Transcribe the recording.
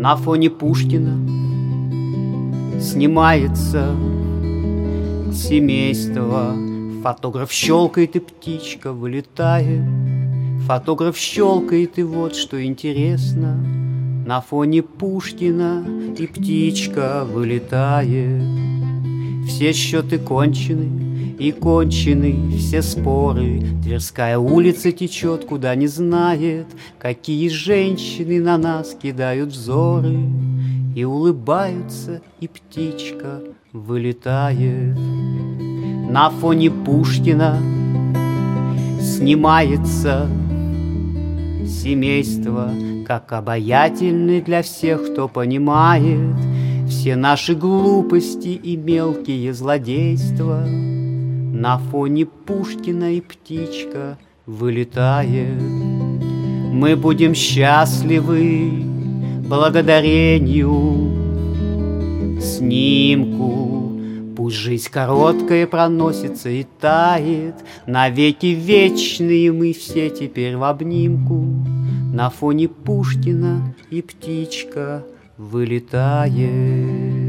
На фоне Пушкина снимается семейство. Фотограф щелкает, и птичка вылетает. Фотограф щелкает, и вот что интересно: на фоне Пушкина и птичка вылетает. Все счеты кончены, и кончены все споры. Тверская улица течет, куда не знает. Какие женщины на нас кидают взоры. И улыбаются, и птичка вылетает. На фоне Пушкина снимается семейство, как обаятельны для всех, кто понимает все наши глупости и мелкие злодейства. На фоне Пушкина и птичка вылетает. Мы будем счастливы благодарению снимку. Пусть жизнь короткая проносится и тает, навеки вечные мы все теперь в обнимку. На фоне Пушкина и птичка вылетает.